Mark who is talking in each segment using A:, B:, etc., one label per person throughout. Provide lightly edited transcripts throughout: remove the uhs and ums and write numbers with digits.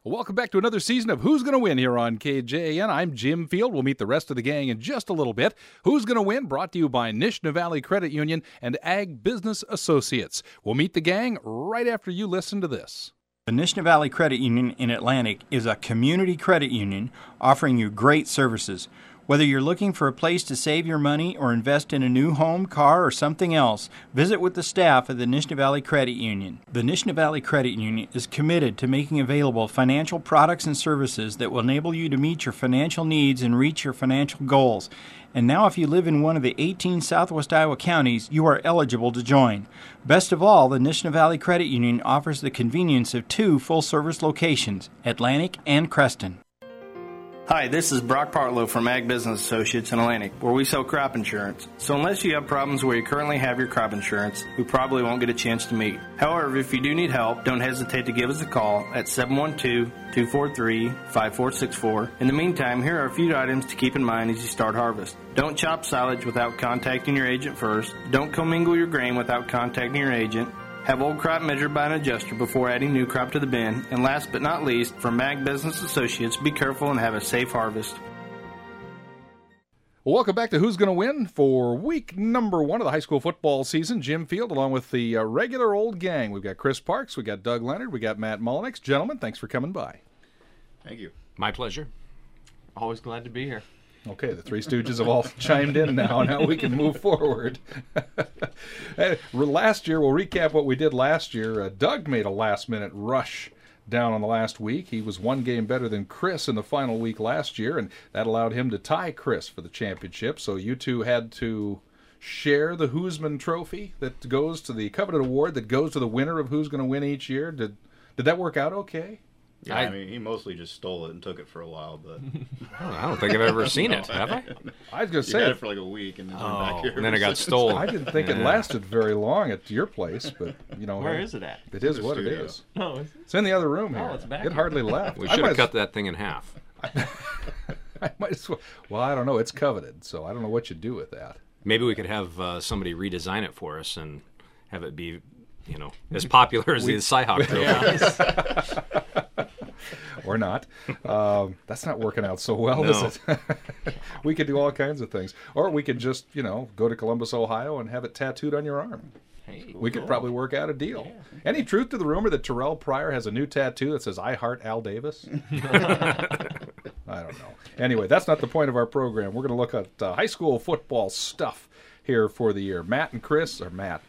A: Welcome back to another season of Who's Gonna Win here on KJAN. I'm Jim Field. We'll meet the rest of the gang in just a little bit. Who's Gonna Win brought to you by Nishna Valley Credit Union and Ag Business Associates. We'll meet the gang right after you listen to this.
B: The Nishna Valley Credit Union in Atlantic is a community credit union offering you great services. Whether you're looking for a place to save your money or invest in a new home, car, or something else, visit with the staff of the Nishna Valley Credit Union. The Nishna Valley Credit Union is committed to making available financial products and services that will enable you to meet your financial needs and reach your financial goals. And now if you live in one of the 18 Southwest Iowa counties, you are eligible to join. Best of all, the Nishna Valley Credit Union offers the convenience of two full-service locations, Atlantic and Creston.
C: Hi, this is Brock Partlow from Ag Business Associates in Atlantic, where we sell crop insurance. So unless you have problems where you currently have your crop insurance, we probably won't get a chance to meet. However, if you do need help, don't hesitate to give us a call at 712-243-5464. In the meantime, here are a few items to keep in mind as you start harvest. Don't chop silage without contacting your agent first. Don't commingle your grain without contacting your agent. Have old crop measured by an adjuster before adding new crop to the bin. And last but not least, from Ag Business Associates, be careful and have a safe harvest.
A: Welcome back to Who's Gonna Win for week number 1 of the high school football season. Jim Field along with the regular old gang. We've got Chris Parks, we got Doug Leonard, we got Matt Mullenix. Gentlemen, thanks for coming by.
D: Thank you.
E: My pleasure. Always glad to be here.
A: Okay, the Three Stooges have all chimed in now. Now we can move forward. Last year, we'll recap what we did last year. Doug made a last-minute rush down on the last week. He was one game better than Chris in the final week last year, and that allowed him to tie Chris for the championship. So you two had to share the Hoosman Trophy that goes to the coveted award that goes to the winner of Who's Going to Win each year. Did that work out okay?
D: Yeah, I mean, he mostly just stole it and took it for a while, but
E: I don't think I've ever seen it, have I?
A: I was going to say
D: had it for like a week, and then went back here.
E: And then it got stolen.
A: I didn't think it lasted very long at your place, but
F: where is it at?
A: It is what it is.
F: Oh, is it?
A: It's in the other room here.
F: Oh, it's back.
A: It hardly left.
E: We should have cut that thing in half.
A: I might as well. Well, I don't know. It's coveted, so I don't know what you do with that.
E: Maybe we could have somebody redesign it for us and have it be, as popular as the Cyhawk Trophy.
A: Or not. That's not working out so well,
E: No.
A: is it? We could do all kinds of things. Or we could just, go to Columbus, Ohio and have it tattooed on your arm.
F: Hey,
A: We could probably work out a deal. Any truth to the rumor that Terrell Pryor has a new tattoo that says, "I heart Al Davis"? I don't know. Anyway, that's not the point of our program. We're going to look at high school football stuff here for the year. Chris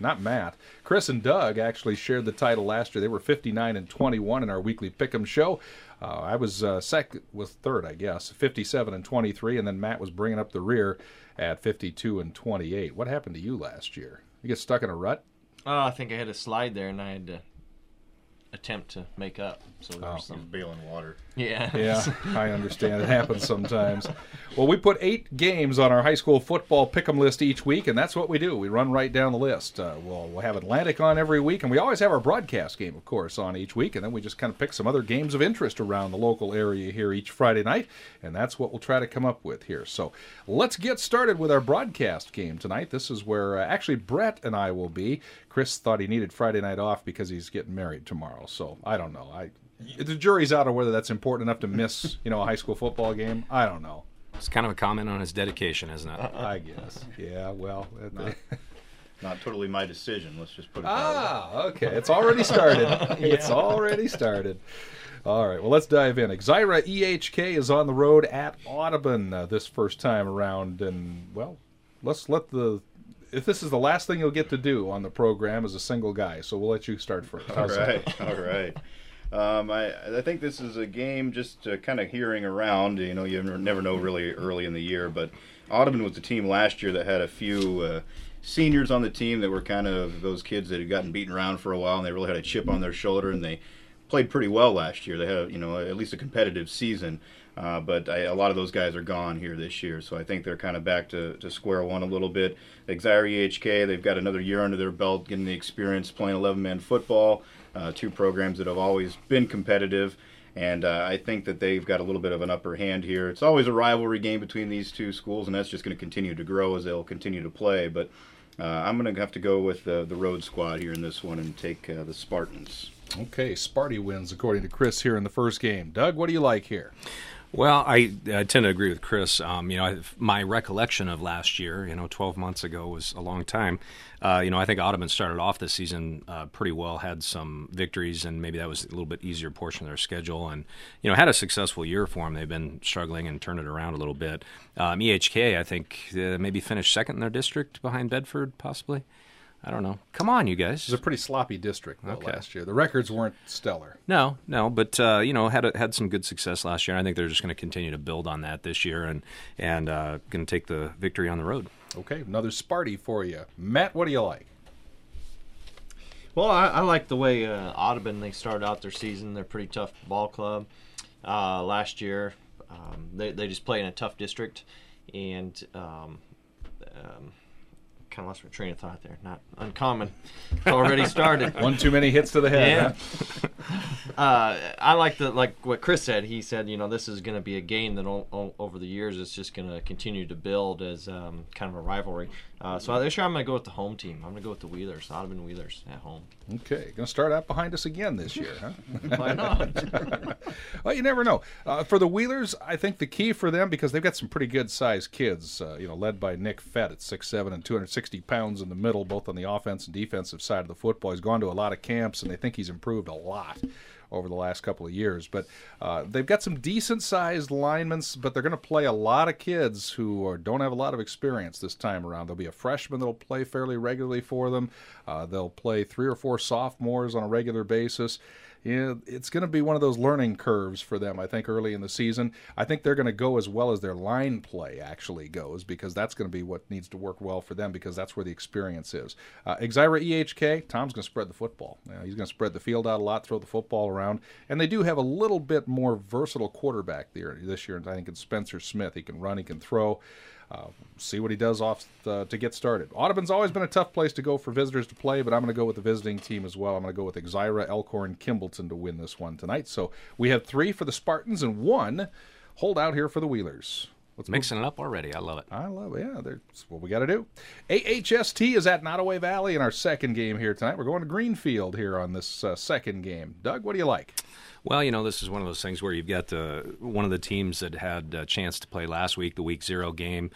A: and Doug actually shared the title last year. They were 59-21 in our weekly Pick'em show. I was third, I guess, 57-23, and then Matt was bringing up the rear at 52-28. What happened to you last year? You get stuck in a rut?
F: Oh, I think I had a slide there, and I had to attempt to make up. So there was
D: Some
F: some.
D: bailing water.
F: Yeah.
A: Yeah, I understand. It happens sometimes. Well, we put 8 games on our high school football pick'em list each week, and that's what we do. We run right down the list. We'll have Atlantic on every week, and we always have our broadcast game, of course, on each week, and then we just kind of pick some other games of interest around the local area here each Friday night, and that's what we'll try to come up with here. So let's get started with our broadcast game tonight. This is where actually Brett and I will be. Chris thought he needed Friday night off because he's getting married tomorrow, so I don't know. The jury's out on whether that's important enough to miss, a high school football game. I don't know.
E: It's kind of a comment on his dedication, isn't it?
A: I guess. Yeah, well.
D: Not totally my decision. Let's just put it that way.
A: Okay. It's already started. It's already started. All right. Well, let's dive in. Exira EHK is on the road at Audubon this first time around. And, well, let's let if this is the last thing you'll get to do on the program as a single guy, so we'll let you start first.
D: All right. I think this is a game just kind of hearing around. You never know really early in the year, but Audubon was the team last year that had a few seniors on the team that were kind of those kids that had gotten beaten around for a while, and they really had a chip on their shoulder, and they played pretty well last year. They had, at least a competitive season, but a lot of those guys are gone here this year, so I think they're kind of back to square one a little bit. Exira EHK, they've got another year under their belt, getting the experience playing 11-man football. 2 programs that have always been competitive, and I think that they've got a little bit of an upper hand here. It's always a rivalry game between these two schools, and that's just going to continue to grow as they'll continue to play. But I'm going to have to go with the road squad here in this one and take the Spartans.
A: Okay, Sparty wins according to Chris here in the first game. Doug, what do you like here?
E: Well, I tend to agree with Chris. My recollection of last year, 12 months ago was a long time. I think Audubon started off the season pretty well, had some victories, and maybe that was a little bit easier portion of their schedule, and had a successful year for them. They've been struggling and turned it around a little bit. EHK, I think, maybe finished second in their district behind Bedford, possibly. I don't know. Come on, you guys.
A: It was a pretty sloppy district last year. The records weren't stellar.
E: No, but had some good success last year. I think they're just going to continue to build on that this year and going to take the victory on the road.
A: Okay, another Sparty for you. Matt, what do you like?
F: Well, I like the way Audubon, they started out their season. They're a pretty tough ball club. Last year, they just play in a tough district, and kind of lost my train of thought there. Not uncommon. Already started.
A: One too many hits to the head.
F: Yeah. I like what Chris said. He said, this is going to be a game that over the years it's just going to continue to build as kind of a rivalry. So this year I'm going to go with the home team. I'm going to go with the Wheelers, Audubon Wheelers at home.
A: Okay, going to start out behind us again this year, huh?
F: Why not?
A: Well, you never know. For the Wheelers, I think the key for them, because they've got some pretty good-sized kids, led by Nick Fett at 6'7" and 260 pounds in the middle, both on the offense and defensive side of the football. He's gone to a lot of camps, and they think he's improved a lot over the last couple of years. But they've got some decent-sized linemen, but they're going to play a lot of kids who don't have a lot of experience this time around. There'll be a freshman that'll play fairly regularly for them. They'll play 3 or 4 sophomores on a regular basis. It's going to be one of those learning curves for them, I think, early in the season. I think they're going to go as well as their line play actually goes, because that's going to be what needs to work well for them, because that's where the experience is. Exira EHK, Tom's going to spread the football. He's going to spread the field out a lot, throw the football around, and they do have a little bit more versatile quarterback there this year. I think it's Spencer Smith. He can run, he can throw. See what he does to get started. Audubon's always been a tough place to go for visitors to play, but I'm going to go with the visiting team as well. I'm going to go with Exira, Elkhorn, Kimballton to win this one tonight. So we have 3 for the Spartans and 1 hold out here for the Wheelers.
E: Let's mixing it up already. I love it.
A: I love it. Yeah, that's what we got to do. AHST is at Nottoway Valley in our second game here tonight. We're going to Greenfield here on this second game. Doug, what do you like?
E: Well, this is one of those things where you've got one of the teams that had a chance to play last week, the Week 0 game.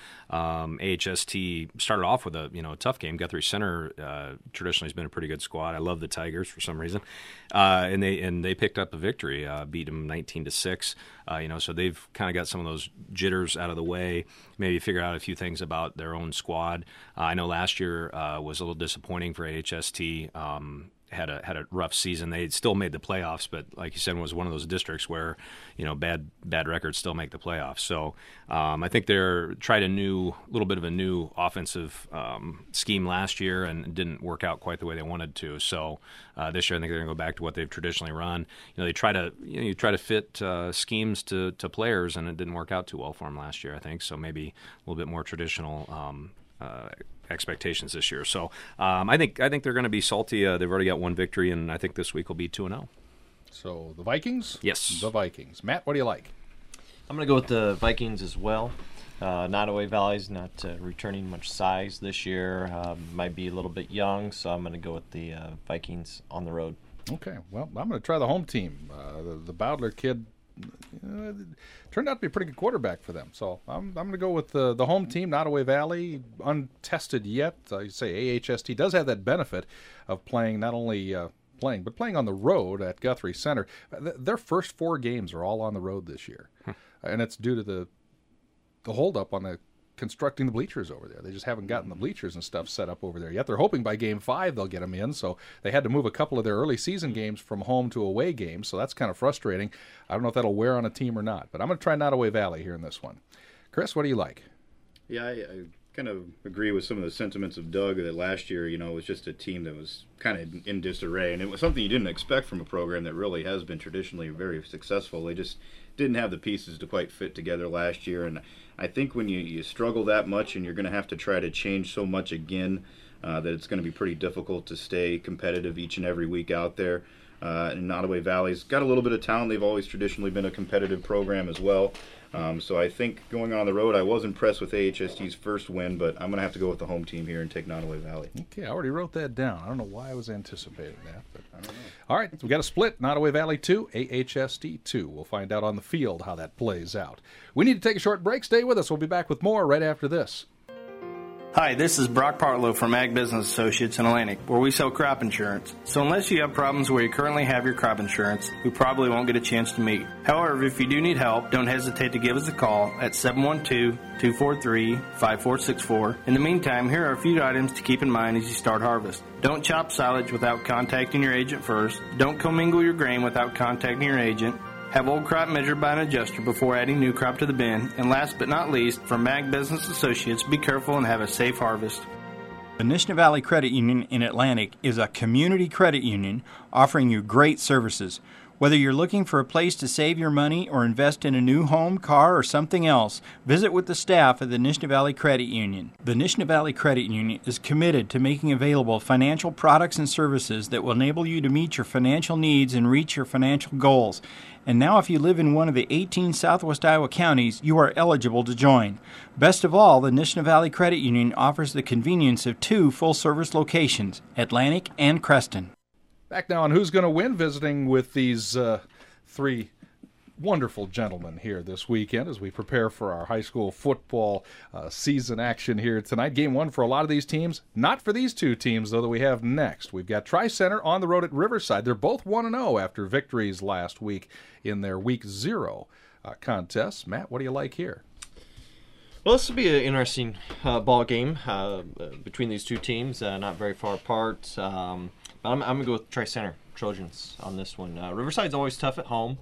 E: AHST started off with a tough game. Guthrie Center traditionally has been a pretty good squad. I love the Tigers for some reason, and they picked up a victory, beat them 19-6. So they've kind of got some of those jitters out of the way. Maybe figure out a few things about their own squad. I know last year was a little disappointing for AHST. Had a rough season. They still made the playoffs, but like you said, was one of those districts where bad records still make the playoffs. So I think they're tried a little bit of a new offensive scheme last year and it didn't work out quite the way they wanted to. So this year I think they're going to go back to what they've traditionally run. They try to you try to fit schemes to players, and it didn't work out too well for them last year, I think. So maybe a little bit more traditional expectations this year. So I think they're going to be salty. They've already got 1 victory, and I think this week will be 2-0.
A: So the Vikings?
E: Yes.
A: The Vikings. Matt, what do you like?
F: I'm going to go with the Vikings as well. Nottoway Valley's not returning much size this year. Might be a little bit young, so I'm going to go with the Vikings on the road.
A: Okay. Well, I'm going to try the home team. The Bowdler kid turned out to be a pretty good quarterback for them. So I'm going to go with the home team, Nottoway Valley, untested yet. I say AHST does have that benefit of playing not only but playing on the road at Guthrie Center. Their first 4 games are all on the road this year, and it's due to the holdup on the constructing the bleachers over there. They just haven't gotten the bleachers and stuff set up over there yet. They're hoping by Game 5 they'll get them in, so they had to move a couple of their early season games from home to away games, so that's kind of frustrating. I don't know if that'll wear on a team or not, but I'm going to try Nottoway Valley here in this one. Chris, what do you like?
D: Yeah, I kind of agree with some of the sentiments of Doug that last year, it was just a team that was kind of in disarray, and it was something you didn't expect from a program that really has been traditionally very successful. They just didn't have the pieces to quite fit together last year, and I think when you struggle that much and you're going to have to try to change so much again, that it's going to be pretty difficult to stay competitive each and every week out there. And Nottoway Valley's got a little bit of talent. They've always traditionally been a competitive program as well. So I think going on the road, I was impressed with AHST's first win, but I'm going to have to go with the home team here and take Nottoway Valley.
A: Okay, I already wrote that down. I don't know why I was anticipating that, but I don't know. All right, we got a split. Nottoway Valley 2, AHST 2. We'll find out on the field how that plays out. We need to take a short break. Stay with us. We'll be back with more right after this.
C: Hi, this is Brock Partlow from Ag Business Associates in Atlantic, where we sell crop insurance. So unless you have problems where you currently have your crop insurance, we probably won't get a chance to meet. However, if you do need help, don't hesitate to give us a call at 712-243-5464. In the meantime, here are a few items to keep in mind as you start harvest. Don't chop silage without contacting your agent first. Don't commingle your grain without contacting your agent. Have old crop measured by an adjuster before adding new crop to the bin. And last but not least, from Ag Business Associates, be careful and have a safe harvest.
B: The Nishna Valley Credit Union in Atlantic is a community credit union offering you great services. Whether you're looking for a place to save your money or invest in a new home, car, or something else, visit with the staff at the Nishna Valley Credit Union. The Nishna Valley Credit Union is committed to making available financial products and services that will enable you to meet your financial needs and reach your financial goals. And now if you live in one of the 18 Southwest Iowa counties, you are eligible to join. Best of all, the Nishna Valley Credit Union offers the convenience of 2 full-service locations, Atlantic and Creston.
A: Back now on Who's Going to Win, visiting with these 3 wonderful gentlemen here this weekend as we prepare for our high school football season action here tonight. Game 1 for a lot of these teams. Not for these 2 teams, though, that we have next. We've got Tri-Center on the road at Riverside. They're both 1-0 after victories last week in their Week 0 contests. Matt, what do you like here?
F: Well, this will be an interesting ball game between these 2 teams, not very far apart. I'm going to go with Tri-Center Trojans on this one. Riverside's always tough at home,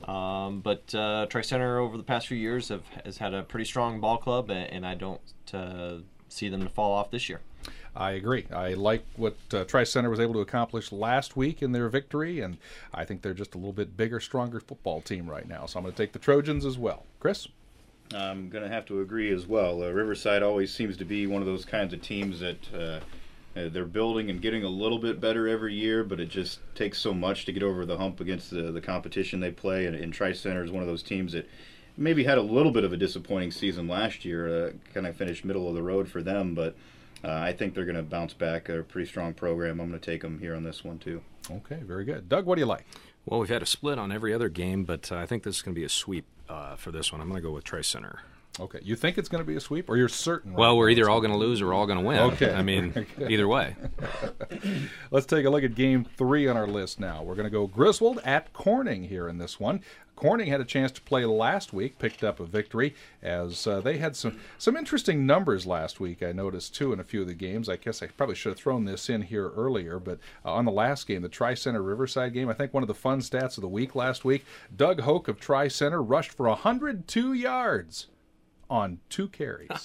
F: but Tri-Center over the past few years has had a pretty strong ball club, and I don't see them to fall off this year.
A: I agree. I like what Tri-Center was able to accomplish last week in their victory, and I think they're just a little bit bigger, stronger football team right now. So I'm going to take the Trojans as well. Chris?
D: I'm going to have to agree as well. Riverside always seems to be one of those kinds of teams that they're building and getting a little bit better every year, but it just takes so much to get over the hump against the competition they play. And Tri-Center is one of those teams that maybe had a little bit of a disappointing season last year, kind of finished middle of the road for them, but I think they're going to bounce back. They're a pretty strong program. I'm going to take them here on this one, too.
A: Okay, very good. Doug, what do you like?
E: Well, we've had a split on every other game, but I think this is going to be a sweep for this one. I'm going to go with Tri-Center.
A: Okay, you think it's going to be a sweep, or you're certain?
E: Well, we're either all going to lose or all going to win.
A: Okay.
E: I mean, either way.
A: Let's take a look at Game 3 on our list now. We're going to go Griswold at Corning here in this one. Corning had a chance to play last week, picked up a victory, as they had some interesting numbers last week, I noticed, too, in a few of the games. I guess I probably should have thrown this in here earlier, but on the last game, the Tri-Center Riverside game, I think one of the fun stats of the week last week, Doug Hoke of Tri-Center rushed for 102 yards. On 2 carries.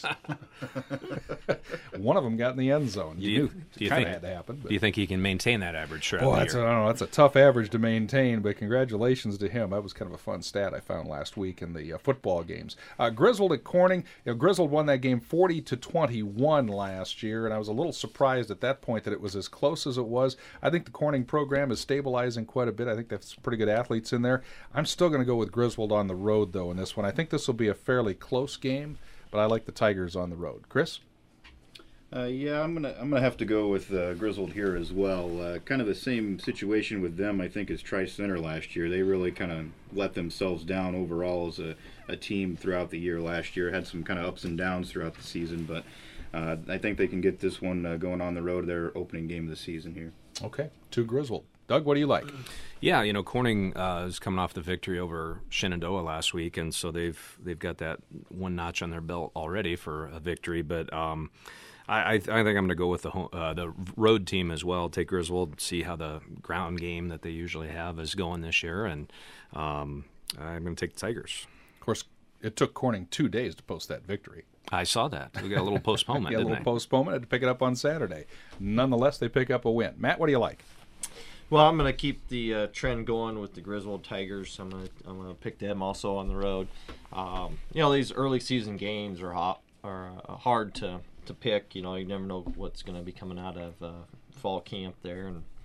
A: One of them got in the end zone. You knew it kind of had to happen. But.
E: Do you think he can maintain that average throughout
A: Well,
E: the
A: I
E: year?
A: don't know. That's a tough average to maintain, but congratulations to him. That was kind of a fun stat I found last week in the football games. Griswold at Corning. Griswold won that game 40-21 last year, and I was a little surprised at that point that it was as close as it was. I think the Corning program is stabilizing quite a bit. I think they have some pretty good athletes in there. I'm still going to go with Griswold on the road, though, in this one. I think this will be a fairly close game. But I like the Tigers on the road. Chris?
D: Yeah, I'm gonna have to go with Griswold here as well. Kind of the same situation with them, I think, as Tri-Center last year. They really kind of let themselves down overall as a team throughout the year last year. Had some kind of ups and downs throughout the season, but I think they can get this one going on the road, their opening game of the season here.
A: Okay, to Griswold. Doug, what do you like?
E: Yeah, Corning is coming off the victory over Shenandoah last week, and so they've got that one notch on their belt already for a victory. But I think I'm going to go with the road team as well. Take Griswold, see how the ground game that they usually have is going this year, and I'm going to take the Tigers.
A: Of course, it took Corning 2 days to post that victory.
E: I saw that. We got a little postponement,
A: A little postponement. Had to pick it up on Saturday. Nonetheless, they pick up a win. Matt, what do you like?
F: Well, I'm going to keep the trend going with the Griswold Tigers. I'm going to pick them also on the road. These early season games are hard to pick. You never know what's going to be coming out of fall camp there. And with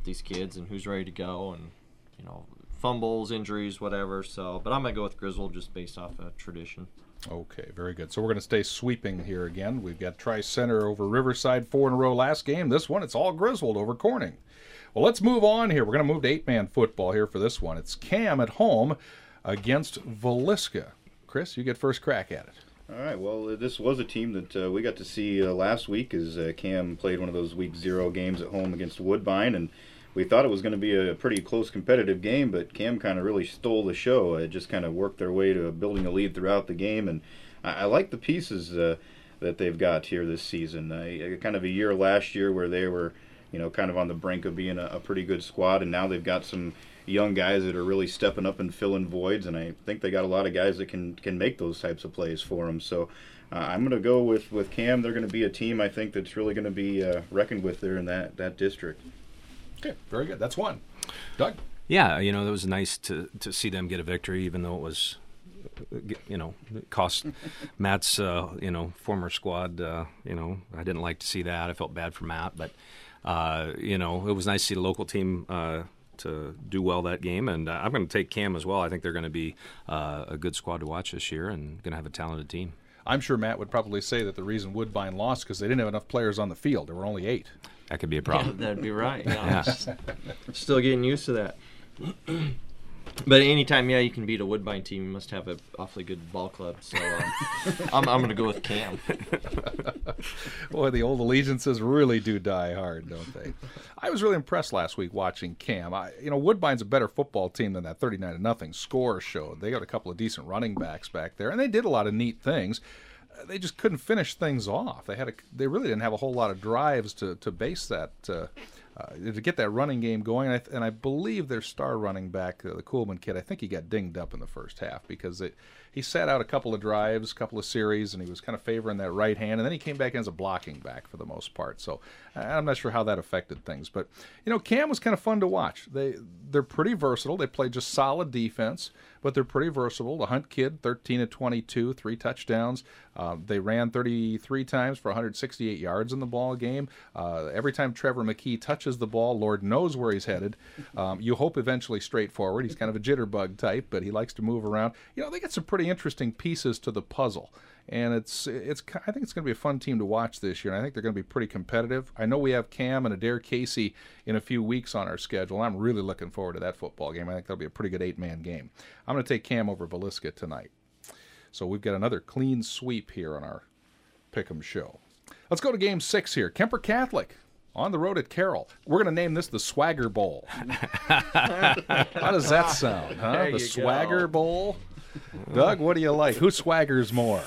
F: these kids and who's ready to go, and fumbles, injuries, whatever. So, but I'm gonna go with Griswold just based off of tradition.
A: Okay, very good. So we're going to stay sweeping here again. We've got Tri-Center over Riverside 4 in a row last game. This one, it's all Griswold over Corning. Well, let's move on here. We're going to move to 8-man football here for this one. It's Cam at home against Villisca. Chris, you get first crack at it.
D: All right, well, this was a team that we got to see last week as Cam played one of those Week 0 games at home against Woodbine, and we thought it was going to be a pretty close competitive game, but Cam kind of really stole the show. It just kind of worked their way to building a lead throughout the game, and I like the pieces that they've got here this season. Kind of a year last year where they were, kind of on the brink of being a pretty good squad, and now they've got some young guys that are really stepping up and filling voids, and I think they got a lot of guys that can make those types of plays for them. So I'm going to go with Cam. They're going to be a team, I think, that's really going to be reckoned with there in that district.
A: Okay, very good. That's one. Doug?
E: Yeah, it was nice to see them get a victory, even though it was, it cost Matt's, former squad. I didn't like to see that. I felt bad for Matt, but, it was nice to see the local team to do well that game, and I'm going to take Cam as well. I think they're going to be a good squad to watch this year and going to have a talented team.
A: I'm sure Matt would probably say that the reason Woodbine lost because they didn't have enough players on the field. There were only 8.
E: That could be a problem.
F: Yeah, that'd be right.
E: Yeah.
F: Still getting used to that. But anytime, you can beat a Woodbine team, you must have an awfully good ball club. So I'm going to go with Cam.
A: Boy, the old allegiances really do die hard, don't they? I was really impressed last week watching Cam. Woodbine's a better football team than that 39-0 score showed. They got a couple of decent running backs back there, and they did a lot of neat things. They just couldn't finish things off. They really didn't have a whole lot of drives to base that to get that running game going. And I believe their star running back, the Kuhlman kid, I think he got dinged up in the first half because he sat out a couple of drives, a couple of series, and he was kind of favoring that right hand. And then he came back in as a blocking back for the most part. So I'm not sure how that affected things. But, Cam was kind of fun to watch. They're pretty versatile. They play just solid defense, but they're pretty versatile. The Hunt kid, 13 of 22, 3 touchdowns. They ran 33 times for 168 yards in the ball game. Every time Trevor McKee touches the ball, Lord knows where he's headed. You hope eventually straight forward. He's kind of a jitterbug type, but he likes to move around. They got some pretty interesting pieces to the puzzle. And I think it's going to be a fun team to watch this year, and I think they're going to be pretty competitive. I know we have Cam and Adair Casey in a few weeks on our schedule. I'm really looking forward to that football game. I think that'll be a pretty good 8-man game. I'm going to take Cam over Villisca tonight. So we've got another clean sweep here on our Pick'em show. Let's go to Game 6 here. Kemper Catholic on the road at Carroll. We're going to name this the Swagger Bowl. How does that sound, huh? The Swagger Bowl? Doug, what do you like? Who swaggers more?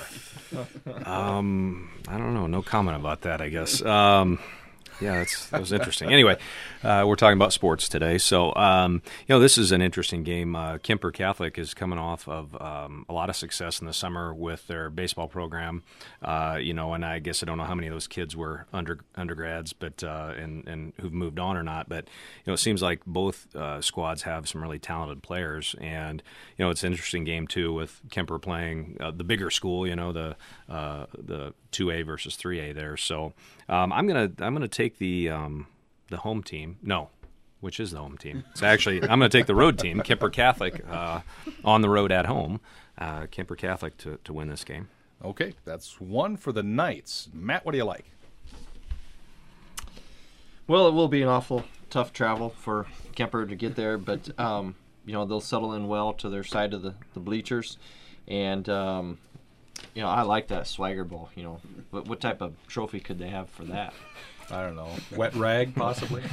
E: I don't know. No comment about that, I guess. Yeah, that was interesting. Anyway, we're talking about sports today. So, this is an interesting game. Kemper Catholic is coming off of a lot of success in the summer with their baseball program. And I guess I don't know how many of those kids were undergrads, but and who've moved on or not. But it seems like both squads have some really talented players, and it's an interesting game too with Kemper playing the bigger school. The 2A versus 3A there. So I'm gonna take the home team. No, which is the home team? It's actually I'm going to take the road team, Kemper Catholic, on the road at home. Kemper Catholic to win this game.
A: Okay, that's one for the Knights. Matt, what do you like?
F: Well, it will be an awful tough travel for Kemper to get there, but they'll settle in well to their side of the bleachers, and I like that Swagger Bowl. What type of trophy could they have for that?
A: I don't know. Wet rag, possibly?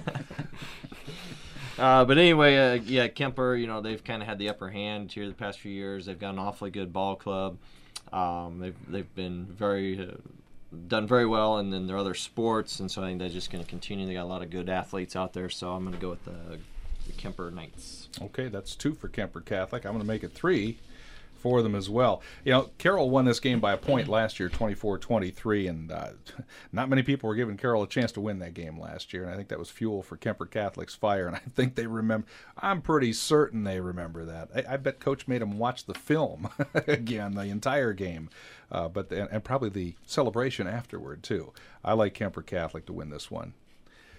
F: But anyway, Kemper, they've kind of had the upper hand here the past few years. They've got an awfully good ball club. They've been done very well in their other sports, and so I think they're just going to continue. They got a lot of good athletes out there, so I'm going to go with the Kemper Knights. Okay, that's 2 for Kemper Catholic. I'm going to make it 3 for them as well. Carroll won this game by a point last year, 24-23, and not many people were giving Carroll a chance to win that game last year, and I think that was fuel for Kemper Catholic's fire, and I think they remember. I'm pretty certain they remember that. I bet Coach made them watch the film again, the entire game, and probably the celebration afterward, too. I like Kemper Catholic to win this one.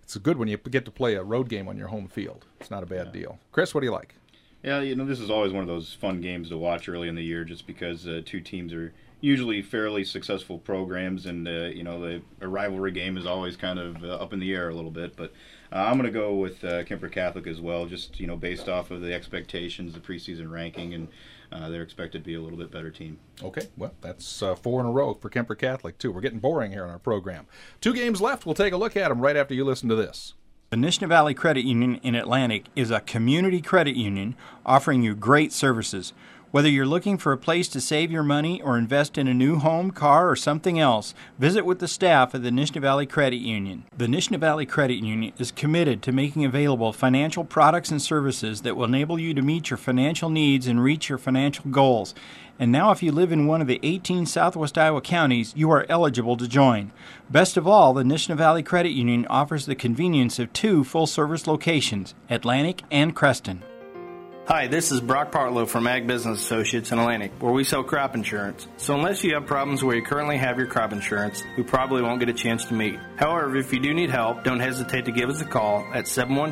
A: it's good when you get to play a road game on your home field. It's not a bad deal. Chris, what do you like?
D: Yeah, this is always one of those fun games to watch early in the year, just because two teams are usually fairly successful programs, and a rivalry game is always kind of up in the air a little bit. But I'm going to go with Kemper Catholic as well, just based off of the expectations, the preseason ranking, and they're expected to be a little bit better team.
A: Okay, well, that's 4 in a row for Kemper Catholic, too. We're getting boring here in our program. 2 games left. We'll take a look at them right after you listen to this.
B: The Nishna Valley Credit Union in Atlantic is a community credit union offering you great services. Whether you're looking for a place to save your money or invest in a new home, car, or something else, visit with the staff at the Nishna Valley Credit Union. The Nishna Valley Credit Union is committed to making available financial products and services that will enable you to meet your financial needs and reach your financial goals. And now if you live in one of the 18 Southwest Iowa counties, you are eligible to join. Best of all, the Nishna Valley Credit Union offers the convenience of 2 full-service locations, Atlantic and Creston.
C: Hi, this is Brock Partlow from Ag Business Associates in Atlantic, where we sell crop insurance. So unless you have problems where you currently have your crop insurance, we probably won't get a chance to meet. However, if you do need help, don't hesitate to give us a call at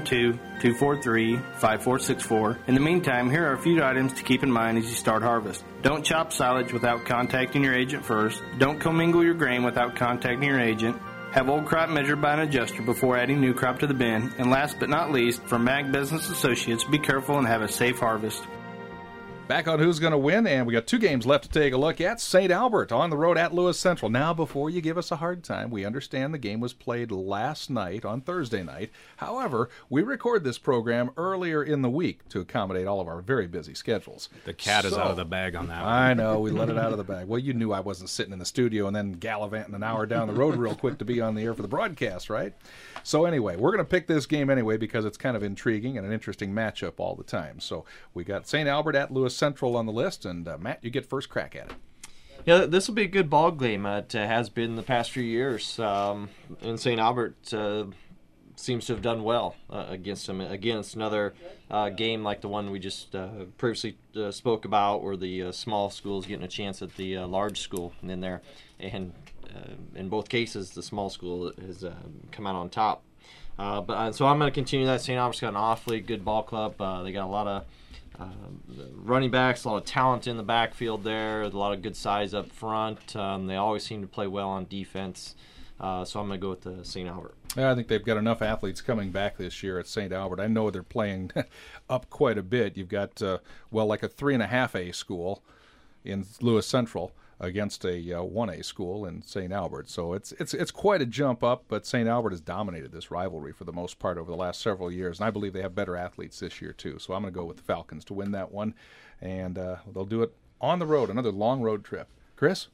C: 712-243-5464. In the meantime, here are a few items to keep in mind as you start harvest. Don't chop silage without contacting your agent first. Don't commingle your grain without contacting your agent. Have old crop measured by an adjuster before adding new crop to the bin. And last but not least, from Ag Business Associates, be careful and have a safe harvest.
A: Back on Who's Going to Win, and we got 2 games left to take a look at. St. Albert on the road at Lewis Central. Now, before you give us a hard time, we understand the game was played last night on Thursday night. However, we record this program earlier in the week to accommodate all of our very busy schedules.
E: The cat is out of the bag on that one.
A: I know, we let it out of the bag. Well, you knew I wasn't sitting in the studio and then gallivanting an hour down the road real quick to be on the air for the broadcast, right? So anyway, we're going to pick this game anyway because it's kind of intriguing and an interesting matchup all the time. So we got St. Albert at Lewis Central on the list, and Matt, you get first crack at it.
F: Yeah, this will be a good ball game. It has been the past few years. And St. Albert seems to have done well against them. Again, it's another game like the one we just previously spoke about, where the small school is getting a chance at the large school in there. And in both cases, the small school has come out on top. So I'm going to continue that. St. Albert's got an awfully good ball club. They got a lot of running backs, a lot of talent in the backfield there, a lot of good size up front. They always seem to play well on defense. So I'm going to go with the St. Albert.
A: Yeah, I think they've got enough athletes coming back this year at St. Albert. I know they're playing up quite a bit. You've got, like a 3.5A school in Lewis Central against a 1A school in St. Albert. So it's quite a jump up, but St. Albert has dominated this rivalry for the most part over the last several years, and I believe they have better athletes this year too. So I'm going to go with the Falcons to win that one, and they'll do it on the road, another long road trip. Chris?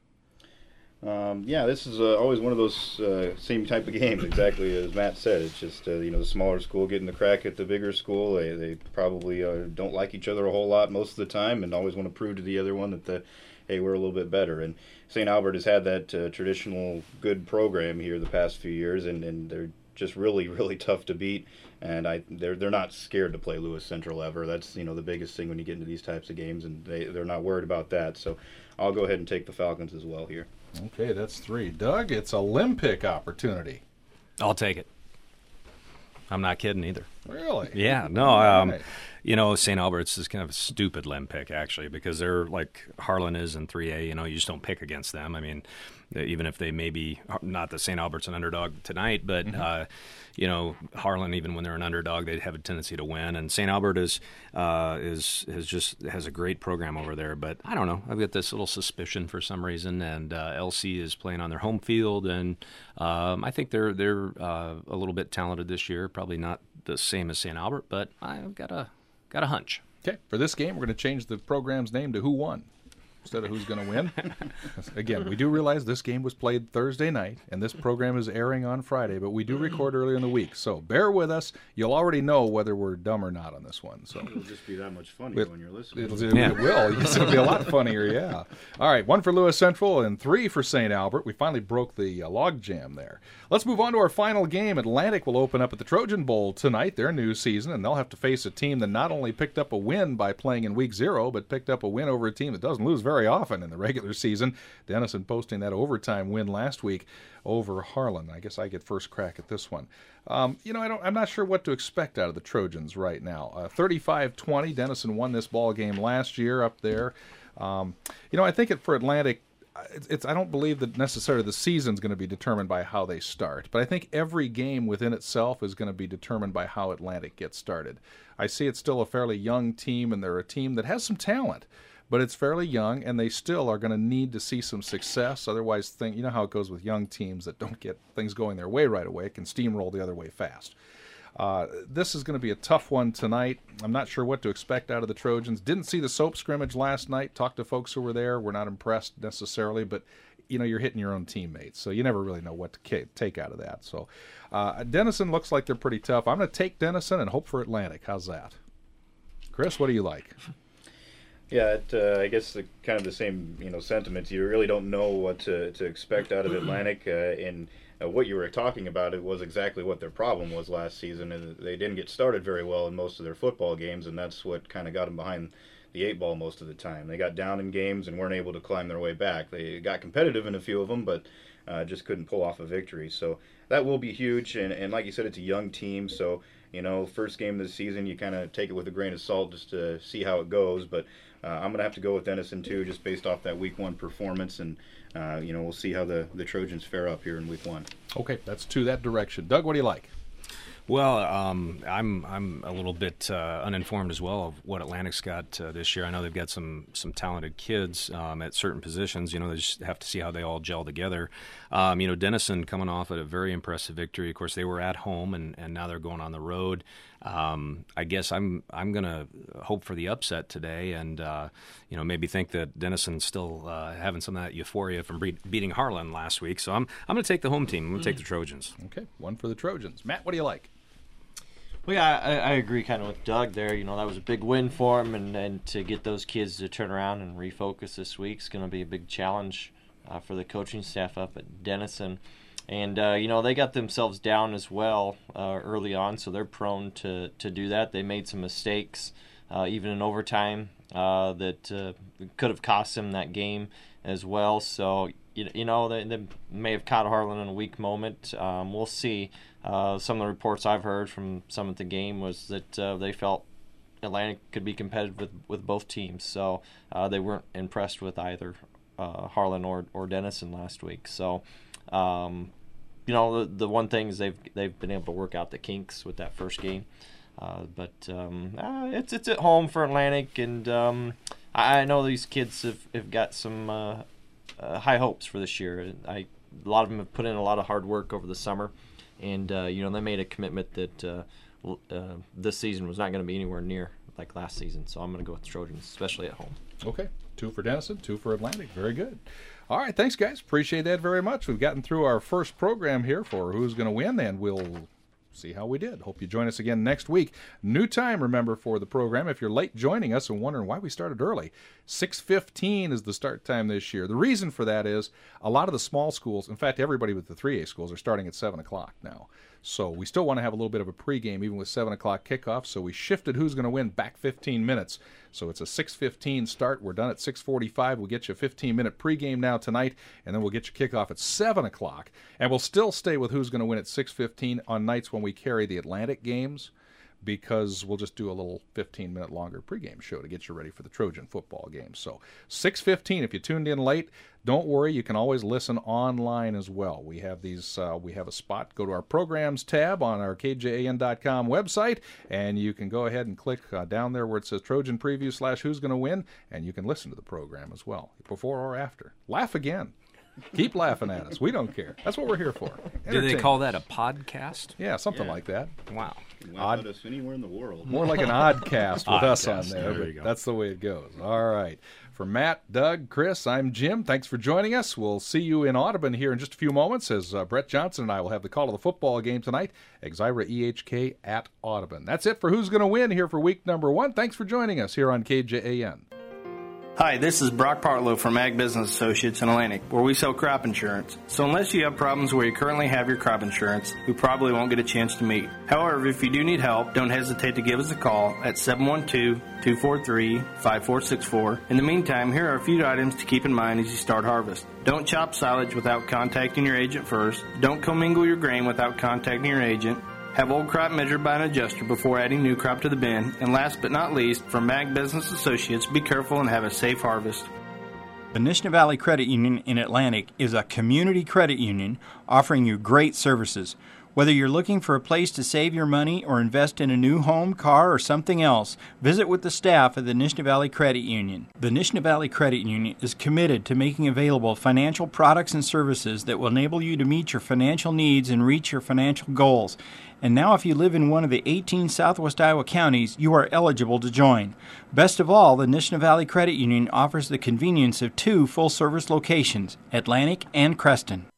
D: This is always one of those same type of games, exactly as Matt said. It's just, the smaller school getting the crack at the bigger school. They probably don't like each other a whole lot most of the time and always want to prove to the other one that hey, we're a little bit better. And St. Albert has had that traditional good program here the past few years, and they're just really, really tough to beat. And they're not scared to play Lewis Central ever. That's the biggest thing when you get into these types of games, and they're not worried about that. So I'll go ahead and take the Falcons as well here.
A: Okay, that's 3. Doug, it's a limb pick opportunity.
E: I'll take it. I'm not kidding either.
A: Really?
E: Yeah, no. St. Albert's is kind of a stupid limb pick, actually, because they're like Harlan is in 3A. You just don't pick against them. I mean, even if they may be not that St. Albert's an underdog tonight, but Harlan, even when they're an underdog, they have a tendency to win. And St. Albert has a great program over there. But I don't know. I've got this little suspicion for some reason. And LC is playing on their home field, and I think they're a little bit talented this year. Probably not the same as St. Albert, but I've got a hunch.
A: Okay, for this game, we're going to change the program's name to Who Won instead of Who's Going to Win. Again, we do realize this game was played Thursday night, and this program is airing on Friday, but we do record earlier in the week. So bear with us. You'll already know whether we're dumb or not on this one. So
D: it'll just be that much funnier when you're listening.
A: It will. It'll be a lot funnier, yeah. All right, 1 for Lewis Central and 3 for St. Albert. We finally broke the log jam there. Let's move on to our final game. Atlantic will open up at the Trojan Bowl tonight, their new season, and they'll have to face a team that not only picked up a win by playing in Week 0, but picked up a win over a team that doesn't lose very very often in the regular season. Denison posting that overtime win last week over Harlan. I guess I get first crack at this one. I'm not sure what to expect out of the Trojans right now. 35-20, Denison won this ball game last year up there. I think for Atlantic, I don't believe that necessarily the season's going to be determined by how they start, but I think every game within itself is going to be determined by how Atlantic gets started. I see it's still a fairly young team, and they're a team that has some talent, but it's fairly young, and they still are going to need to see some success. Otherwise, you know how it goes with young teams that don't get things going their way right away. It can steamroll the other way fast. This is going to be a tough one tonight. I'm not sure what to expect out of the Trojans. Didn't see the soap scrimmage last night. Talked to folks who were there. We're not impressed necessarily, but you're hitting your own teammates, so you never really know what to take out of that. So Denison looks like they're pretty tough. I'm going to take Denison and hope for Atlantic. How's that? Chris, what do you like?
D: Yeah, I guess kind of the same sentiments. You really don't know what to expect out of Atlantic, and what you were talking about, it was exactly what their problem was last season. And they didn't get started very well in most of their football games, and that's what kind of got them behind the 8-ball most of the time. They got down in games and weren't able to climb their way back. They got competitive in a few of them, but just couldn't pull off a victory. So that will be huge, and like you said, it's a young team, so first game of the season, you kind of take it with a grain of salt just to see how it goes. But I'm going to have to go with Denison too, just based off that Week 1 performance, and we'll see how the Trojans fare up here in Week 1.
A: Okay, that's to that direction. Doug, what do you like?
E: Well, I'm a little bit uninformed as well of what Atlantic's got this year. I know they've got some talented kids at certain positions. They just have to see how they all gel together. Denison coming off at a very impressive victory. Of course, they were at home, and now they're going on the road. I guess I'm going to hope for the upset today, and maybe think that Denison's still having some of that euphoria from beating Harlan last week. So I'm going to take the home team. I'm going to take the Trojans.
A: Okay, one for the Trojans. Matt, what do you like?
F: Well, yeah, I agree kind of with Doug there. That was a big win for him, and to get those kids to turn around and refocus this week is going to be a big challenge for the coaching staff up at Denison. And, they got themselves down as well early on, so they're prone to do that. They made some mistakes, even in overtime, that could have cost them that game as well. So, they may have caught Harlan in a weak moment. We'll see. Some of the reports I've heard from some at the game was that they felt Atlantic could be competitive with both teams. So they weren't impressed with either Harlan or Denison last week. So, the one thing is they've been able to work out the kinks with that first game. But it's at home for Atlantic, and I know these kids have got some high hopes for this year. A lot of them have put in a lot of hard work over the summer, and they made a commitment that this season was not going to be anywhere near like last season. So I'm going to go with the Trojans, especially at home.
A: Okay, 2 for Denison, 2 for Atlantic. Very good. All right, thanks, guys. Appreciate that very much. We've gotten through our first program here for Who's Going to Win, and we'll see how we did. Hope you join us again next week. New time, remember, for the program. If you're late joining us and wondering why we started early, 6:15 is the start time this year. The reason for that is a lot of the small schools, in fact, everybody with the 3A schools, are starting at 7 o'clock now. So we still want to have a little bit of a pregame, even with 7 o'clock kickoff. So we shifted Who's Going to Win back 15 minutes. So it's a 6:15 start. We're done at 6:45. We'll get you a 15-minute pregame now tonight, and then we'll get you kickoff at 7 o'clock. And we'll still stay with Who's Going to Win at 6:15 on nights when we carry the Atlantic games, because we'll just do a little 15-minute longer pregame show to get you ready for the Trojan football game. So 6:15, if you tuned in late, don't worry, you can always listen online as well. We have we have a spot. Go to our programs tab on our KJAN.com website, and you can go ahead and click down there where it says Trojan Preview / Who's Going to Win, and you can listen to the program as well, before or after. Laugh again. Keep laughing at us. We don't care. That's what we're here for.
E: Do they call that a podcast?
A: Yeah, something like that.
E: Wow.
D: You can laugh at us anywhere in the world.
A: More like an oddcast with us on there.
E: There you go.
A: That's the way it goes. All right. For Matt, Doug, Chris, I'm Jim. Thanks for joining us. We'll see you in Audubon here in just a few moments as Brett Johnson and I will have the call of the football game tonight, Exira EHK at Audubon. That's it for Who's Going to Win here for week number 1. Thanks for joining us here on KJAN.
C: Hi, this is Brock Partlow from Ag Business Associates in Atlantic, where we sell crop insurance. So unless you have problems where you currently have your crop insurance, we probably won't get a chance to meet. However, if you do need help, don't hesitate to give us a call at 712-243-5464. In the meantime, here are a few items to keep in mind as you start harvest. Don't chop silage without contacting your agent first. Don't commingle your grain without contacting your agent. Have old crop measured by an adjuster before adding new crop to the bin. And last but not least, from Ag Business Associates, be careful and have a safe harvest.
B: The Nishna Valley Credit Union in Atlantic is a community credit union offering you great services. Whether you're looking for a place to save your money or invest in a new home, car, or something else, visit with the staff of the Nishna Valley Credit Union. The Nishna Valley Credit Union is committed to making available financial products and services that will enable you to meet your financial needs and reach your financial goals. And now if you live in one of the 18 Southwest Iowa counties, you are eligible to join. Best of all, the Nishna Valley Credit Union offers the convenience of 2 full-service locations, Atlantic and Creston.